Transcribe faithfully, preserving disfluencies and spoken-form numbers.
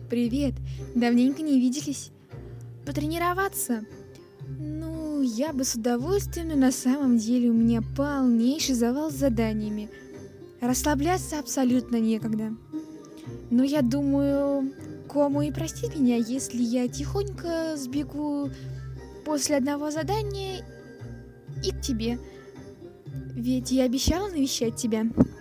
Привет, давненько не виделись. Потренироваться? Ну, я бы с удовольствием, но на самом деле у меня полнейший завал с заданиями. Расслабляться абсолютно некогда. Но я думаю, Кому и простит меня, если я тихонько сбегу после одного задания и к тебе. Ведь я обещала навещать тебя.